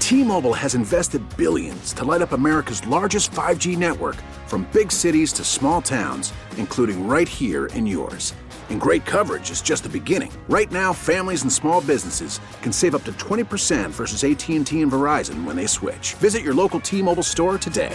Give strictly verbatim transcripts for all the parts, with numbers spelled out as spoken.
T-Mobile has invested billions to light up America's largest five G network, from big cities to small towns, including right here in yours. And great coverage is just the beginning. Right now, families and small businesses can save up to twenty percent versus A T and T and Verizon when they switch. Visit your local T-Mobile store today.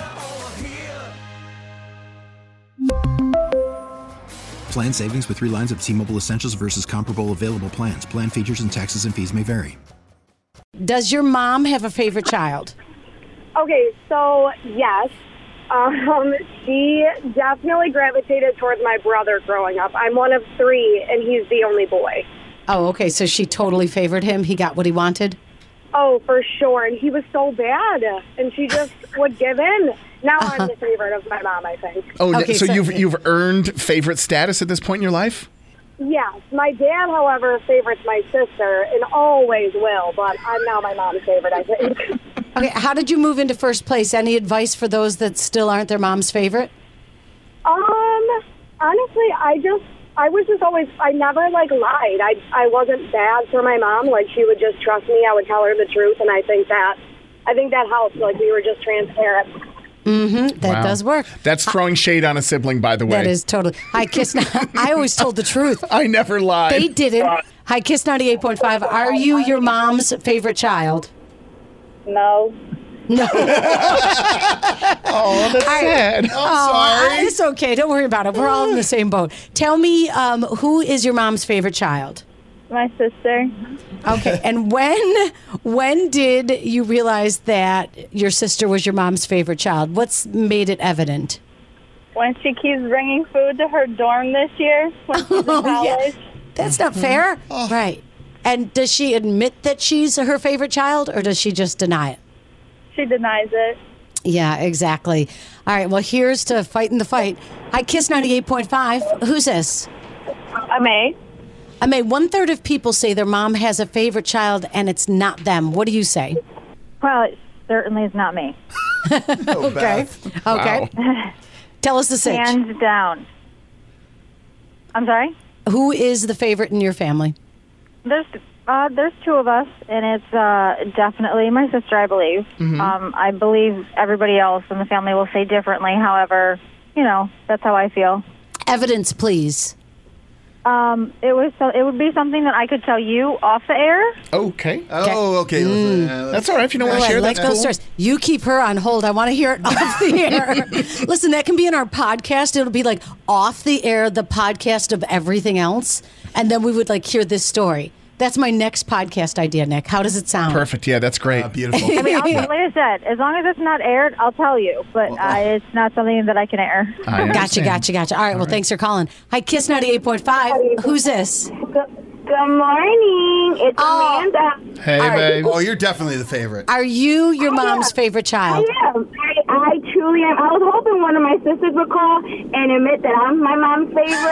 Plan savings with three lines of T-Mobile Essentials versus comparable available plans. Plan features and taxes and fees may vary. Does your mom have a favorite child? Okay, so yes. Um, she definitely gravitated towards my brother growing up. I'm one of three, and he's the only boy. Oh, okay, so she totally favored him. He got what he wanted? Oh, for sure, and he was so bad, and she just would give in. Now uh-huh. I'm the favorite of my mom, I think. Oh, okay, so, so you've you've earned favorite status at this point in your life? Yes. My dad, however, favorites my sister, and always will, but I'm now my mom's favorite, I think. Okay, how did you move into first place? Any advice for those that still aren't their mom's favorite? Um, honestly, I just, I was just always, I never, like, lied. I, I wasn't bad for my mom. Like, she would just trust me. I would tell her the truth, and I think that, I think that helped. Like, we were just transparent. Mm-hmm. That Wow. does work. That's throwing shade on a sibling, by the way. That is totally. Hi, Kiss. I always told the truth. I never lied. They didn't. Hi, Kiss ninety-eight point five. Are you your mom's favorite child? No. No. Oh, that's sad. I'm Oh, sorry. It's okay. Don't worry about it. We're all in the same boat. Tell me, um, who is your mom's favorite child? My sister. Okay. And when when did you realize that your sister was your mom's favorite child? What's made it evident? When she keeps bringing food to her dorm this year, when she's in Oh, yeah. college. That's not fair. Right. And does she admit that she's her favorite child, or does she just deny it? She denies it. Yeah, exactly. All right, well, here's to fighting the fight. Hi, Kiss ninety-eight point five. Who's this? I may. I mean, one-third of people say their mom has a favorite child, and it's not them. What do you say? Well, it certainly is not me. Okay. Okay. Wow. Tell us the sitch. Hands down. I'm sorry? Who is the favorite in your family? There's uh, there's two of us, and it's uh, definitely my sister, I believe. Mm-hmm. Um, I believe everybody else in the family will say differently. However, you know, that's how I feel. Evidence, please. Um, it was so, it would be something that I could tell you off the air. Okay. Oh, okay. Let's, uh, let's, That's all right. If you don't want to All right, share, let's that's go cool. stars. You keep her on hold. I want to hear it off the air. Listen, that can be in our podcast. It'll be like off the air, the podcast of everything else, and then we would like hear this story. That's my next podcast idea, Nick. How does it sound? Perfect. Yeah, that's great. uh, beautiful. I mean, I'll, like I said, as long as it's not aired, I'll tell you. But uh, it's not something that I can air. I Gotcha, understand. gotcha, gotcha. All right, well, thanks for calling. Hi, Kiss ninety-eight point five. Who's this? Good morning. It's Oh. Amanda. Hey, All right. babe. Oh, you're definitely the favorite. Are you your mom's favorite child? I am. I, I truly am. I was hoping one of my sisters would call and admit that I'm my mom's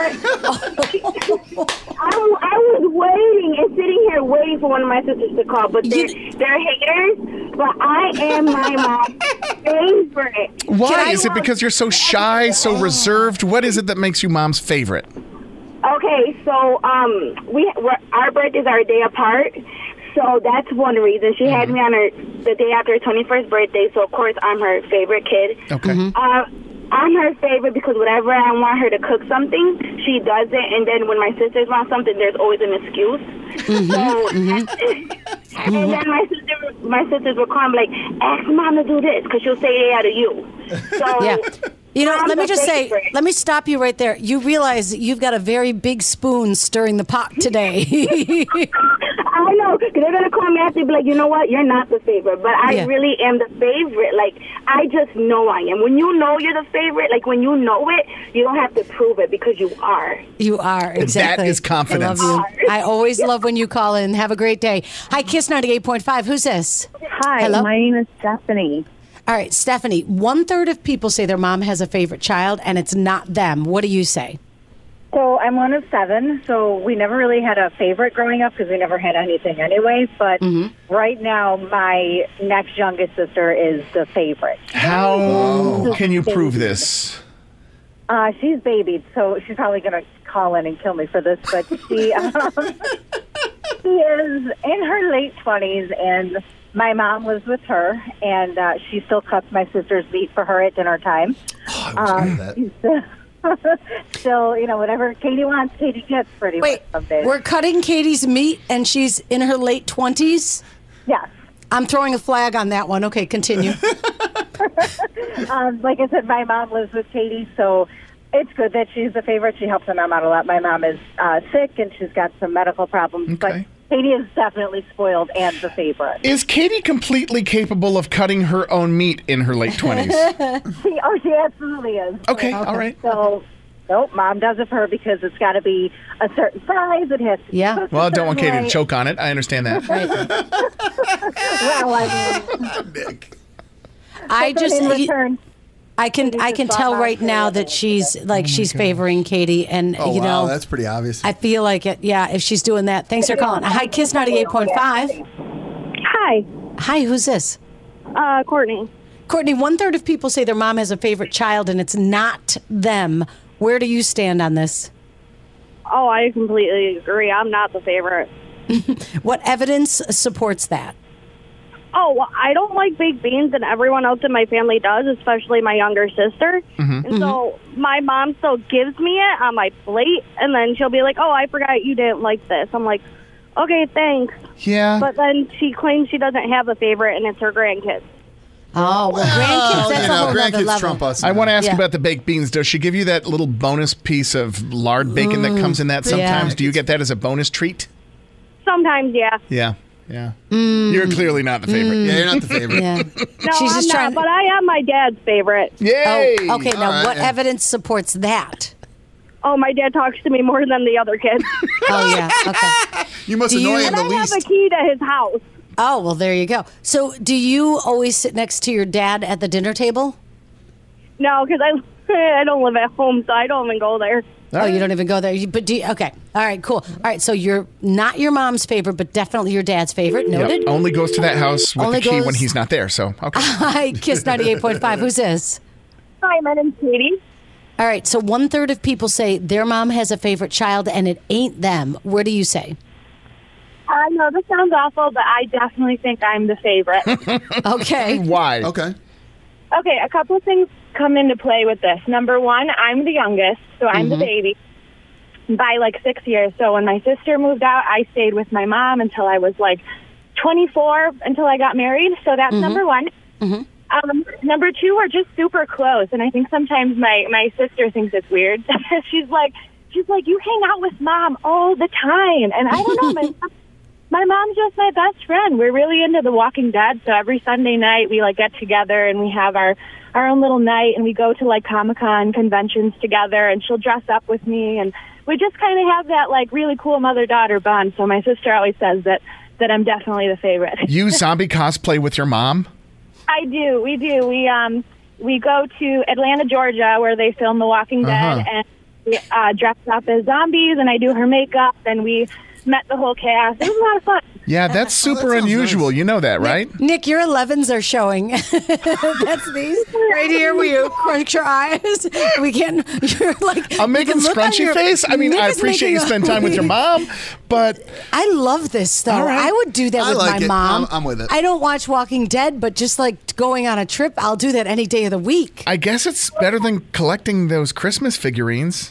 favorite. I, I was waiting and sitting here waiting for one of my sisters to call, but they're, You- they're haters. But I am my mom's favorite. Why? Is it because you're so shy, so reserved? What is it that makes you mom's favorite? Okay, so um, we we're, our birthdays are a day apart, so that's one reason. She had me on her the day after her twenty-first birthday, so of course I'm her favorite kid. Okay. Uh, I'm her favorite because whenever I want her to cook something, she does it, and then when my sisters want something, there's always an excuse. So, and then my sister, my sisters will come like, ask mom to do this, because she'll say it out of you. So. Yeah. You know, I'm let me the just say, favorite. let me stop you right there. You realize you've got a very big spoon stirring the pot today. I know, because they're going to call me after and be like, you know what, you're not the favorite. But I Yeah. really am the favorite. Like, I just know I am. When you know you're the favorite, like when you know it, you don't have to prove it because you are. You are, exactly. is confidence. I love you. I always love when you call in. Have a great day. Hi, Kiss ninety-eight point five. Who's this? Hi, Hello? my name is Stephanie. All right, Stephanie, one third of people say their mom has a favorite child, and it's not them. What do you say? So I'm one of seven, so we never really had a favorite growing up because we never had anything anyway. But right now, my next youngest sister is the favorite. How can you prove this? Uh, she's babied, so she's probably going to call in and kill me for this. But she, um, She is in her late twenties, and my mom lives with her, and uh, she still cuts my sister's meat for her at dinner time. Oh, I was um, that. She's still, still, you know, whatever Katie wants, Katie gets pretty Wait, much some days. we're cutting Katie's meat, and she's in her late twenties? Yes. I'm throwing a flag on that one. Okay, continue. um, like I said, my mom lives with Katie, so it's good that she's the favorite. She helps my mom out a lot. My mom is uh, sick, and she's got some medical problems, Okay. but Katie is definitely spoiled and the favorite. Is Katie completely capable of cutting her own meat in her late twenties? She, oh, she absolutely is. Okay, all right. So, nope, Mom does it for her because it's got to be a certain size. It has to be Yeah. cooked a Well, I don't want certain Katie to way. choke on it. I understand that. Well, I mean, Nick. I but just in return, I can Katie I just can bought tell my right now favorite. that she's like she's favoring Katie, and Oh, you wow, know that's pretty obvious. I feel like it. Yeah, if she's doing that. Thanks for calling. Hi, Kiss ninety-eight point five. Hi, Hi, who's this? uh, Courtney. Courtney, one third of people say their mom has a favorite child, and it's not them. Where do you stand on this? Oh, I completely agree. I'm not the favorite. What evidence supports that? Oh, well, I don't like baked beans, and everyone else in my family does, especially my younger sister. Mm-hmm. And so my mom still gives me it on my plate, and then she'll be like, oh, I forgot you didn't like this. I'm like, okay, thanks. Yeah. But then she claims she doesn't have a favorite, and it's her grandkids. Oh, well, grandkids, Oh, that's you a know, whole other grandkids level. trump us. I want to ask Yeah. you about the baked beans. Does she give you that little bonus piece of lard bacon that comes in that sometimes? yeah. Do you get that as a bonus treat? Sometimes, yeah. Yeah. Yeah. You're clearly not the favorite. Yeah, you're not the favorite. Yeah. No, She's I'm just not, trying. but I am my dad's favorite. Yay! Oh, okay. Now, All right, what yeah. evidence supports that? Oh, my dad talks to me more than the other kids. Oh, yeah. Okay. You must Do you- annoy him And the I have least. a key to his house. Oh, well, there you go. So, do you always sit next to your dad at the dinner table? No, because I, I don't live at home, so I don't even go there. Oh, you don't even go there. You, but do you, okay. All right, cool. All right, so you're not your mom's favorite, but definitely your dad's favorite. Yep. Noted. Only goes to that house with Only the key goes- when he's not there. So, okay. Hi, Kiss ninety-eight point five. Who's this? Hi, my name's Katie. All right, so one third of people say their mom has a favorite child and it ain't them. What do you say? I know this sounds awful, but I definitely think I'm the favorite. Okay. Why? Okay. Okay, a couple of things come into play with this. Number one, I'm the youngest, so I'm the baby by like six years. So when my sister moved out, I stayed with my mom until I was like twenty-four, until I got married. So that's number one. Um, number two, we're just super close, and I think sometimes my, my sister thinks it's weird. she's like, she's like, you hang out with mom all the time, and I don't know, my my mom's just my best friend. We're really into The Walking Dead, so every Sunday night we like get together and we have our our own little night, and we go to like Comic-Con conventions together, and she'll dress up with me, and we just kind of have that like really cool mother-daughter bond. So my sister always says that that I'm definitely the favorite. You zombie cosplay with your mom? I do. We do. We um we go to Atlanta, Georgia, where they film The Walking Dead, Uh-huh. and we uh, dress up as zombies, and I do her makeup, and we met the whole cast. It was a lot of fun. Yeah, that's super sounds unusual. nice. You know that, right? Nick, your elevens are showing. That's these right here where you crunch your eyes. We can't. You're like. I'm making you can look on scrunchy your- face. I mean, Nick I is appreciate you making a- spend time with your mom, but I love this though. All right. I would do that I with like my it. mom. I'm- I'm with it. I don't watch Walking Dead, but just like going on a trip, I'll do that any day of the week. I guess it's better than collecting those Christmas figurines.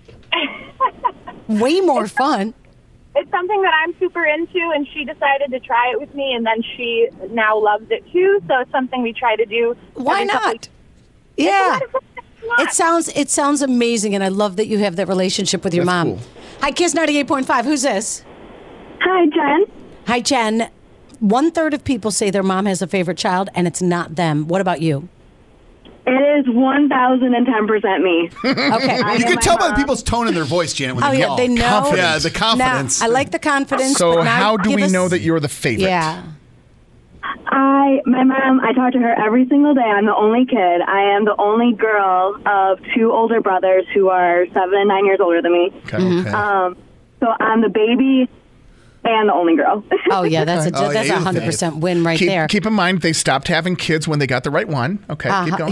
Way more fun. It's something that I'm super into, and she decided to try it with me, and then she now loves it too. So it's something we try to do. Why every couple not? Yeah. It's a lot of It sounds it sounds amazing, and I love that you have that relationship with your That's mom. cool. Hi, Kiss ninety-eight point five. Who's this? Hi, Jen. Hi, Jen. One third of people say their mom has a favorite child, and it's not them. What about you? It is one thousand ten percent me. Okay. You can tell by the people's tone in their voice, Janet, when Oh they yeah, call. they know. Confidence. Yeah, the confidence. Now, I like the confidence. So but now how do give we us- know that you're the favorite? Yeah. I, my mom, I talk to her every single day. I'm the only kid. I am the only girl of two older brothers who are seven and nine years older than me. Okay. Mm-hmm. Okay. Um, so I'm the baby, and the only girl. Oh yeah, that's a Oh, yeah, that's a you're the hundred percent win right Keep, there. keep in mind, they stopped having kids when they got the right one. Okay, keep Uh-huh.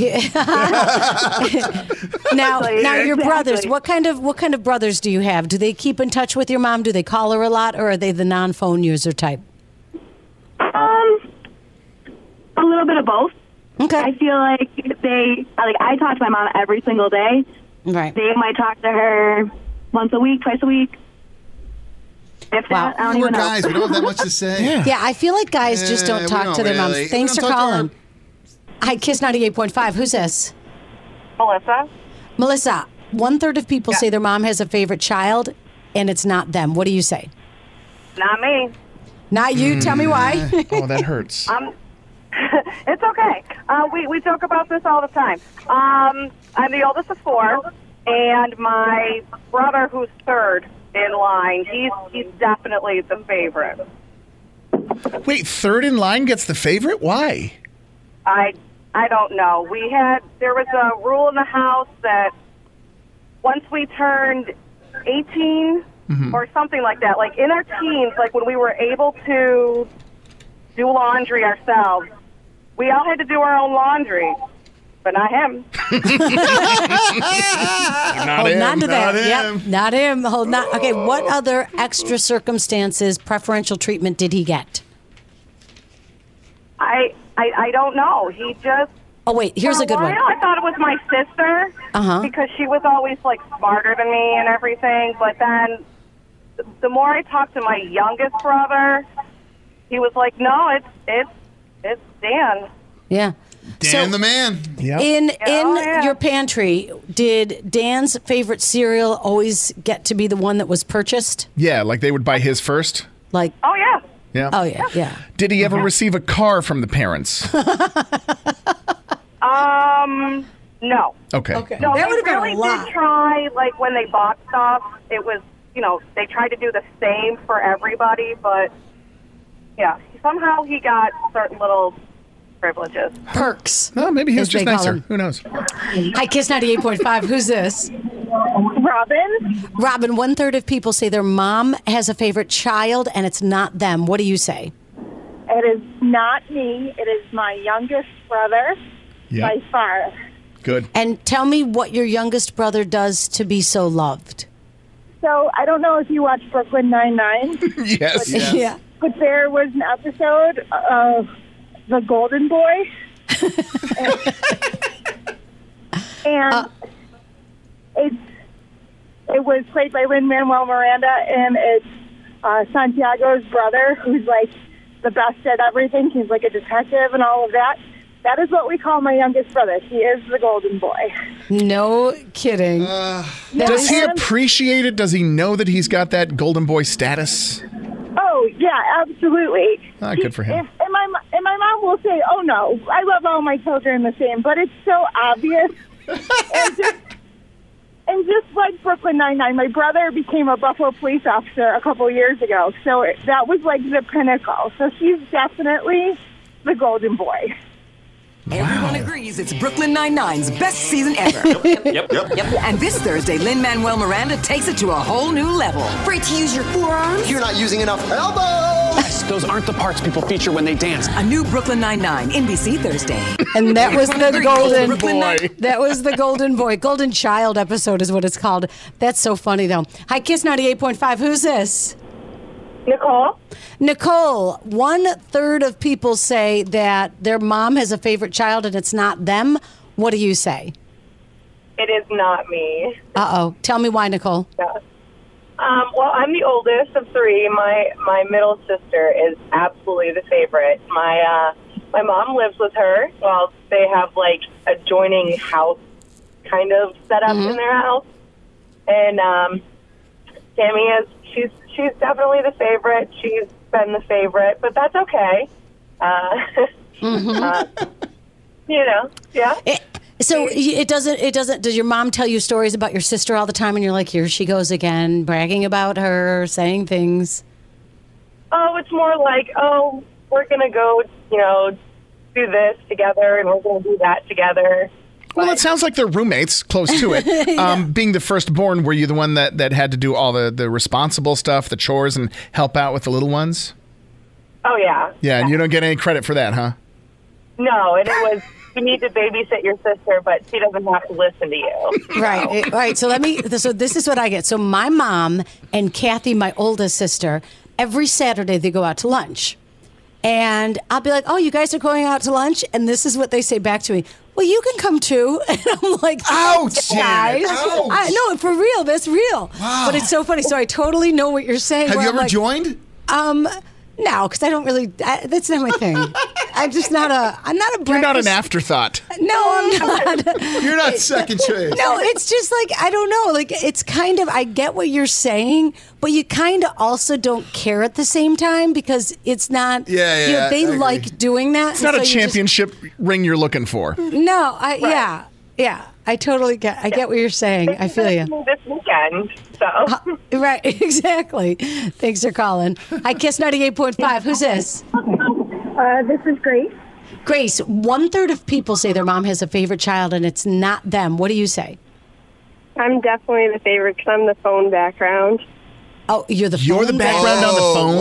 going. now, Exactly, now your exactly. brothers. What kind of what kind of brothers do you have? Do they keep in touch with your mom? Do they call her a lot, or are they the non-phone user type? Um, a little bit of both. Okay, I feel like they, like, I talk to my mom every single day. right. They might talk to her once a week, twice a week. If Wow. that, I don't We're even know. guys. We don't have that much to say. Yeah. Yeah, I feel like guys just Eh, don't we talk don't to their really. moms. We Thanks for don't talk to calling. Hi, Kiss ninety-eight point five. Who's this? Melissa? Melissa. One third of people say their mom has a favorite child, and it's not them. What do you say? Not me. Not you. Tell me why. Oh, that hurts. I'm. It's okay. Uh, we we joke about this all the time. Um, I'm the oldest of four, and my brother, who's third in line, he's he's definitely the favorite. Wait, third in line gets the favorite? Why? I I don't know. We had there was a rule in the house that once we turned eighteen or something like that, like in our teens, like when we were able to do laundry ourselves, we all had to do our own laundry, but not him. Not Hold him. on to that. not Yep, him. not him. Hold not. Okay, what other extra circumstances, preferential treatment did he get? I, I I don't know. He just Oh wait, here's for a good one. while, I thought it was my sister Uh-huh. because she was always like smarter than me and everything. But then th- the more I talked to my youngest brother, he was like, "No, it's it's it's Dan." Yeah. Dan So- the man. Yep. In in Oh, yeah. your pantry, did Dan's favorite cereal always get to be the one that was purchased? Yeah, like they would buy his first. Like, Oh yeah. Yeah. oh yeah, yeah. Did he ever receive a car from the parents? Um. No. Okay. Okay. No, That they would've been a really lot. did try. Like when they bought stuff, it was you know they tried to do the same for everybody, but yeah, somehow he got certain little privileges. Perks. Well, maybe he was as just they call nicer. them. Who knows? Hi, Kiss ninety-eight point five. Who's this? Robin? Robin, one third of people say their mom has a favorite child and it's not them. What do you say? It is not me. It is my youngest brother Yeah. by far. Good. And tell me what your youngest brother does to be so loved. So I don't know if you watch Brooklyn Nine-Nine, Yes. Yeah. but there was an episode of The Golden Boy. and Uh. it's it was played by Lin-Manuel Miranda, and it's uh, Santiago's brother, who's like the best at everything. He's like a detective and all of that. That is what we call my youngest brother. He is the golden boy. No kidding. Does he appreciate it? Does he know that he's got that golden boy status? Oh yeah, absolutely. Ah, good for him. If, and my mo- and my mom will say, "Oh no, I love all my children the same," but it's so obvious. and just and just like Brooklyn Nine-Nine, my brother became a Buffalo police officer a couple years ago, so it, that was like the pinnacle. So he's definitely the golden boy. Everyone agrees it's Brooklyn Nine-Nine's best season ever. Yep, yep. Yep. And this Thursday, Lin-Manuel Miranda takes it to a whole new level. Afraid to use your forearms? You're not using enough elbow. Those aren't the parts people feature when they dance. A new Brooklyn Nine-Nine, N B C Thursday. And that was the golden Brooklyn boy. Nine- That was the golden boy. Golden child episode is what it's called. That's so funny, though. Hi, Kiss ninety-eight point five. Who's this? Nicole? Nicole, one third of people say that their mom has a favorite child and it's not them. What do you say? It is not me. Uh-oh. Tell me why, Nicole. Yeah. Um, well, I'm the oldest of three. My my middle sister is absolutely the favorite. My uh, my mom lives with her. Well, they have like adjoining house kind of set up Mm-hmm. in their house, and um, Tammy is she's she's definitely the favorite. She's been the favorite, but that's okay. Uh, uh, you know, yeah. It, so it doesn't, it doesn't, does your mom tell you stories about your sister all the time and you're like, here she goes again, bragging about her, saying things? Oh, it's more like, oh, we're going to go, you know, do this together and we're going to do that together. Well, it sounds like they're roommates, close to it. Yeah. um, being the firstborn, were you the one that, that had to do all the, the responsible stuff, the chores, and help out with the little ones? Oh, yeah. Yeah, and you don't get any credit for that, huh? No, and it was, you need to babysit your sister, but she doesn't have to listen to you. Right. It- right. So let me. So this is what I get. So my mom and Kathy, my oldest sister, every Saturday they go out to lunch, and I'll be like, "Oh, you guys are going out to lunch," and this is what they say back to me. Well, you can come too. And I'm like, Ouch, guys. Ouch. I, no, for real. That's real. Wow. But it's so funny. So I totally know what you're saying. Have where you I'm ever like, joined? Um, no, because I don't really. I, that's not my thing. I'm just not a. I'm not a. You're not an breakfast- afterthought. No, I'm not. You're not second choice. No, it's just like, I don't know. Like, it's kind of, I get what you're saying, but you kind of also don't care at the same time because it's not, Yeah, you know, yeah, they I agree. like doing that. It's not a championship ring you're looking for. No, I, yeah, yeah. I totally get, I get what you're saying. I feel you. This weekend, so. Right, exactly. Thanks for calling. Hi, Kiss ninety-eight point five. Who's this? Uh, this is Grace. Grace, one third of people say their mom has a favorite child and it's not them. What do you say? I'm definitely the favorite because I'm the phone background. Oh, you're the You're the phone background on the phone?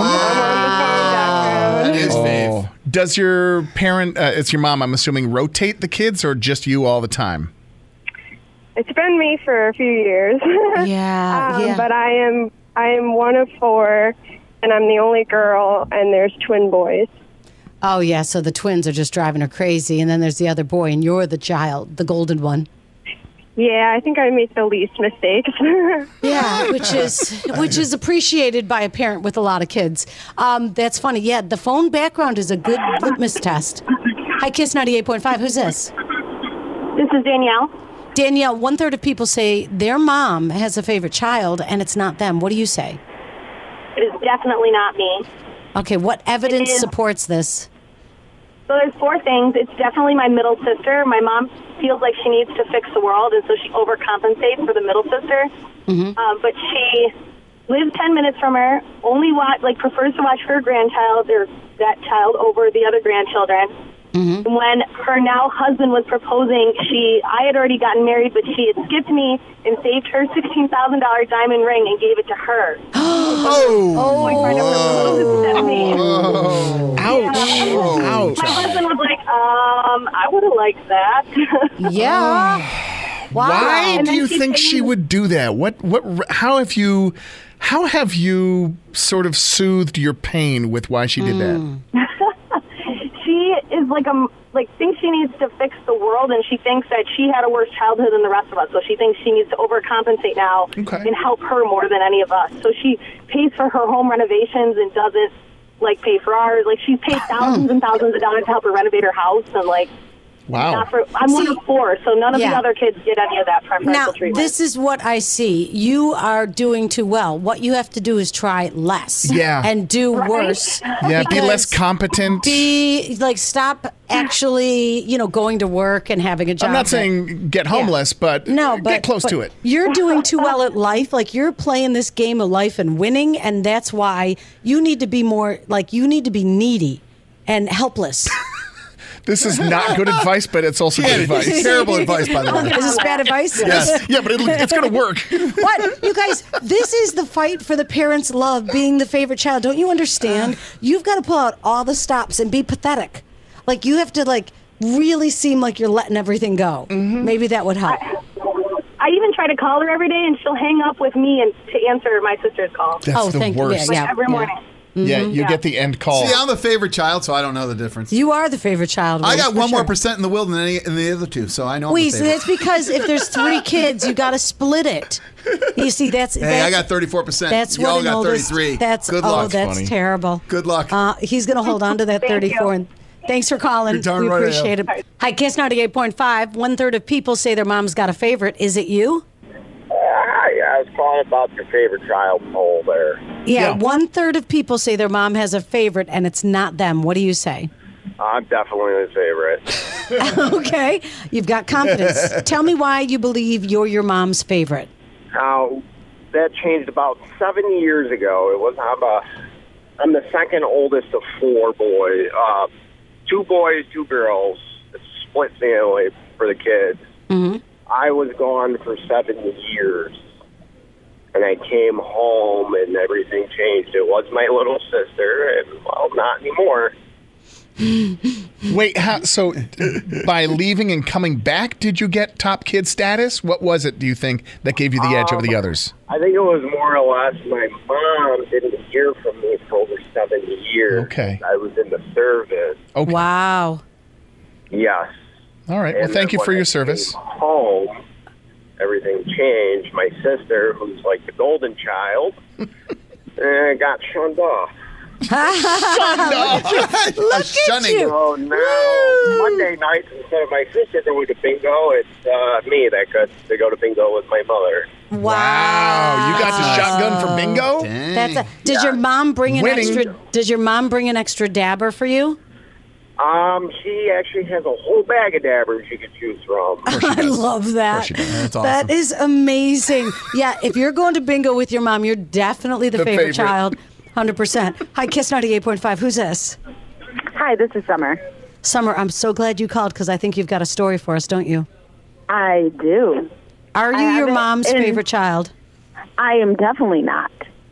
That is fave. Oh. Does your parent, uh, it's your mom, I'm assuming, rotate the kids or just you all the time? It's been me for a few years. Yeah, um, yeah. But I am I am one of four, and I'm the only girl, and there's twin boys. Oh, yeah. So the twins are just driving her crazy. And then there's the other boy, and you're the child, the golden one. Yeah, I think I make the least mistakes. Yeah, which is which is appreciated by a parent with a lot of kids. Um, that's funny. Yeah, the phone background is a good litmus test. Hi, Kiss ninety-eight point five. Who's this? This is Danielle. Danielle, one third of people say their mom has a favorite child, and it's not them. What do you say? It is definitely not me. Okay, what evidence It is- supports this? So there's four things. It's definitely my middle sister. My mom feels like she needs to fix the world, and so she overcompensates for the middle sister. Mm-hmm. Um, but she lives ten minutes from her, only watch, like prefers to watch her grandchild or that child over the other grandchildren. Mm-hmm. When her now husband was proposing, she I had already gotten married, but she had skipped me and saved her sixteen thousand dollars diamond ring and gave it to her. Oh. Boyfriend of her proposed to me. Oh. Ouch. Oh. Ouch. My husband was like, um, I would have liked that. Yeah. Wow. Why And do then you she think came- she would do that? What what how have you how have you sort of soothed your pain with why she did that? She is like a like thinks she needs to fix the world, and she thinks that she had a worse childhood than the rest of us. So she thinks she needs to overcompensate now Okay. and help her more than any of us. So she pays for her home renovations and doesn't like pay for ours. Like she's paid thousands and thousands of dollars to help her renovate her house, and like Wow. not for, I'm one See- of four, so none of Yeah. the other kids get any of that preferential Now, treatment. this is what I see. You are doing too well. What you have to do is try less. Yeah. And do worse. Yeah, be less because competent. Be like, stop actually, you know, going to work and having a job. I'm not that- saying get homeless, but No, but get close but to it. You're doing too well at life. Like you're playing this game of life and winning, and that's why you need to be more like you need to be needy and helpless. This is not good advice, but it's also good advice. Terrible advice, by the way. Is this bad advice? Yes. Yeah, but it'll, it's going to work. What? You guys, this is the fight for the parents' love, being the favorite child. Don't you understand? You've got to pull out all the stops and be pathetic. Like, you have to, like, really seem like you're letting everything go. Mm-hmm. Maybe that would help. I even try to call her every day, and she'll hang up with me and to answer my sister's call. That's Oh, the thank- yeah, worst. yeah. Like every morning. Yeah, you Yeah. get the end call. See, I'm the favorite child, so I don't know the difference. You are the favorite child. I Rose, got for one more sure. percent in the will than any in the other two, so I know I'm Wait, the so favorite. that's because if there's three kids, you got to split it. You see, that's Hey, that's, I got thirty-four percent. That's Y'all what an got oldest- thirty-three. That's Good oh, luck. that's Funny. terrible. Good luck. Uh, he's going to hold on to that Thank thirty-four. you. And thanks for calling. You're darn We right I appreciate am. it. Hi, Kiss ninety-eight point five. One third of people say their mom's got a favorite. Is it you? Hi, I was calling about your favorite child poll there. Yeah, Yeah. one third of people say their mom has a favorite, and it's not them. What do you say? I'm definitely the favorite. Okay, you've got confidence. Tell me why you believe you're your mom's favorite. Now, that changed about seven years ago. It was I'm a I'm the second oldest of four boys. Uh, two boys, two girls. It's split family for the kids. Mm-hmm. I was gone for seven years. And I came home and everything changed. It was my little sister, and, well, not anymore. Wait, how, so by leaving and coming back, did you get top kid status? What was it, do you think, that gave you the edge um, over the others? I think it was more or less my mom didn't hear from me for over seven years. Okay. I was in the service. Okay. Wow. Yes. All right. Well, And thank then you for when your I service. came home, everything changed. My sister, who's like the golden child, uh, got shunned off. Look at you. Look at shunning. you. So now, Monday nights, instead of my sister going to bingo, it's uh, me that goes to go to bingo with my mother. Wow. You got the shotgun for bingo? Dang. That's a, did your mom bring an Winning. extra? Did your mom bring an extra dabber for you? Um, she actually has a whole bag of dabbers you could choose from. I love that. That's awesome. That is amazing. Yeah, if you're going to bingo with your mom, you're definitely the, The favorite, favorite. child. one hundred percent. Hi, Kiss ninety-eight point five. Who's this? Hi, this is Summer. Summer, I'm so glad you called because I think you've got a story for us, don't you? I do. Are I you have your it mom's in- favorite child? I am definitely not.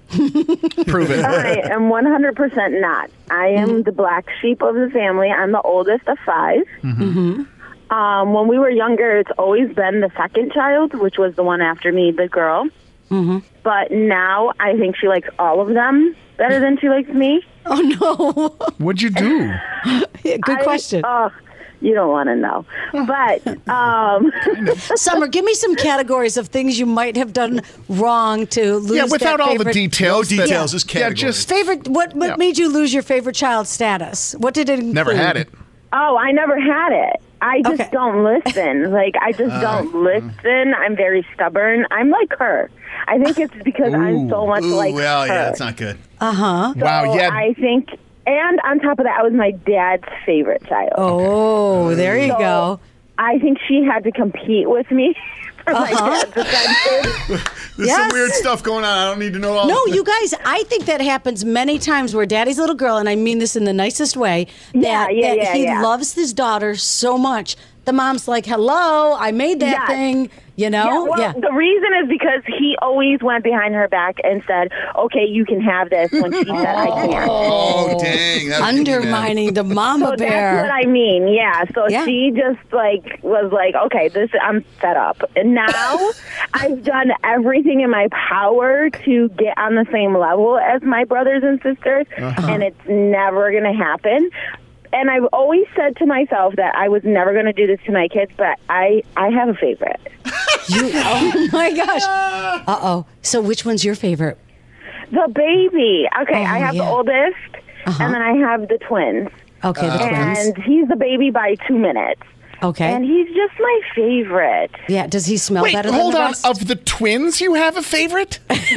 Prove it. I am one hundred percent not. I am the black sheep of the family. I'm the oldest of five. Mm-hmm. Um, when we were younger, it's always been the second child, which was the one after me, the girl. Mm-hmm. But now I think she likes all of them better than she likes me. Oh, no. What'd you do? Yeah, good I- question. Oh, you don't want to know. But um, Summer, give me some categories of things you might have done wrong to lose Yeah, without that all the favorite- details. No but- details, just Yeah, categories. just Favorite, what, what Yeah. made you lose your favorite child status? What did it include? never had it. oh, I never had it. I just Okay. don't listen. Like, I just don't listen. I'm very stubborn. I'm like her. I think it's because I'm so much Ooh, like well, her. yeah, that's not good. Uh-huh. Wow, So yeah. I think, and on top of that, I was my dad's favorite child. Oh, there you So go. I think she had to compete with me for my Uh-huh. dad's attention. There's Yes. some weird stuff going on. I don't need to know all No, of it. you guys, I think that happens many times where daddy's little girl, and I mean this in the nicest way, that, Yeah, yeah, that yeah, he yeah. loves his daughter so much. The mom's like, hello, I made that Yes. thing, you know? Yeah, well, the reason is because he always went behind her back and said, okay, you can have this, when she said, I can't. Oh, dang. That would get me mad. Undermining the mama So bear. that's what I mean, yeah. So Yeah. she just like was like, okay, this I'm fed up. And now I've done everything in my power to get on the same level as my brothers and sisters, Uh-huh. and it's never going to happen. And I've always said to myself that I was never going to do this to my kids, but I, I have a favorite. You, oh my gosh. Uh-oh. So which one's your favorite? The baby. Okay, Oh, I have yeah. the oldest, Uh-huh. and then I have the twins. Okay, the twins. And he's the baby by two minutes. Okay. And he's just my favorite. Yeah, does he smell Wait, better hold than the on. rest? Of the twins, you have a favorite?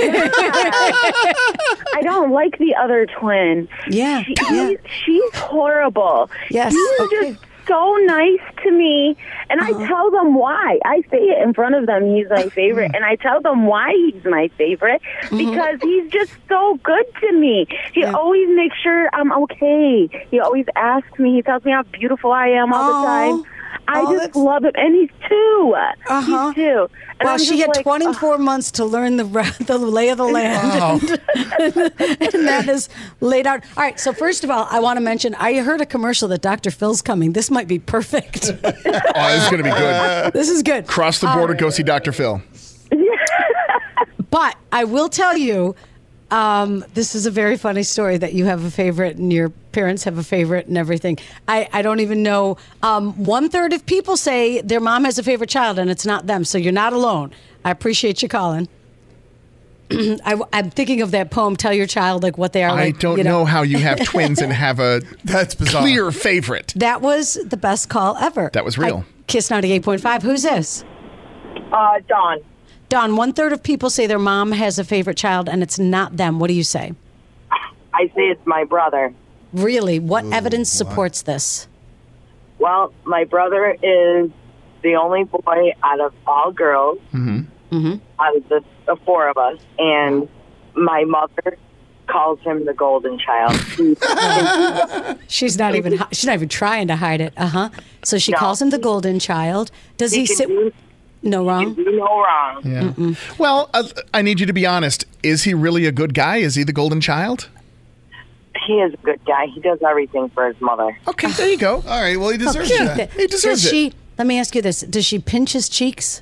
I don't like the other twin. Yeah, She, yeah. he- she's horrible. Yes, He's okay. just so nice to me. And Uh-huh. I tell them why. I say it in front of them, he's my favorite. And I tell them why he's my favorite. Because he's just so good to me. He Mm-hmm. Yeah. always makes sure I'm okay. He always asks me. He tells me how beautiful I am all Aw. the time. I Oh, just that's- love him. And he's two. Uh-huh. He's two. And Well, I'm she just had like, twenty-four months to learn the ra- the lay of the land, and that is laid out. All right. So first of all, I want to mention I heard a commercial that Doctor Phil's coming. This might be perfect. Oh, this is going to be good. This is good. Cross the border, go see Doctor Phil. But I will tell you, um, this is a very funny story that you have a favorite and your parents have a favorite and everything. I, I don't even know. Um, one third of people say their mom has a favorite child and it's not them. So you're not alone. I appreciate you calling. I, I'm thinking of that poem, Tell Your Child Like What They Are. I Like, don't you know. how you have twins and have a That's bizarre. clear favorite. That was the best call ever. That was real. Hi, Kiss ninety-eight point five. Who's this? Uh, Dawn. Don, one third of people say their mom has a favorite child and it's not them. What do you say? I say it's my brother. Really? What evidence supports this? Well, my brother is the only boy out of all girls, Mm-hmm. Mm-hmm. out of the, the four of us, and my mother calls him the golden child. He, she's not even she's not even trying to hide it. Uh huh. So she No. calls him the golden child. Does he, He can sit? do- No wrong. do no wrong. Yeah. Well, uh, I need you to be honest. Is he really a good guy? Is he the golden child? He is a good guy. He does everything for his mother. Okay, there you go. All right, well, he deserves Okay. that. He deserves Does it. she? Let me ask you this: does she pinch his cheeks?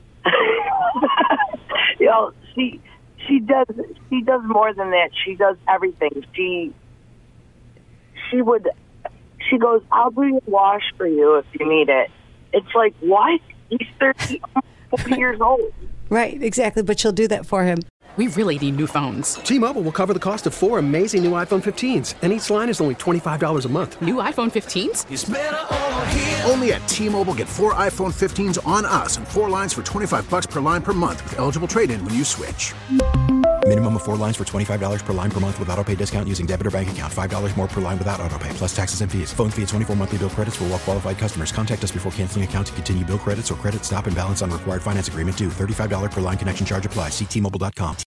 You know, she she does she does more than that. She does everything. She she would she goes, I'll do your wash for you if you need it. It's like, what? He's thirty, almost forty years old. Right, exactly. But she'll do that for him. We really need new phones. T-Mobile will cover the cost of four amazing new iPhone fifteens, and each line is only twenty-five dollars a month. New iPhone fifteens? Only at T-Mobile, get four iPhone fifteens on us and four lines for twenty-five bucks per line per month with eligible trade-in when you switch. Minimum of four lines for twenty-five dollars per line per month with auto pay discount using debit or bank account. five dollars more per line without auto pay, plus taxes and fees. Phone fee at twenty-four monthly bill credits for well-qualified customers. Contact us before canceling account to continue bill credits or credit stop and balance on required finance agreement due. thirty-five dollars per line connection charge applies. See T Mobile dot com.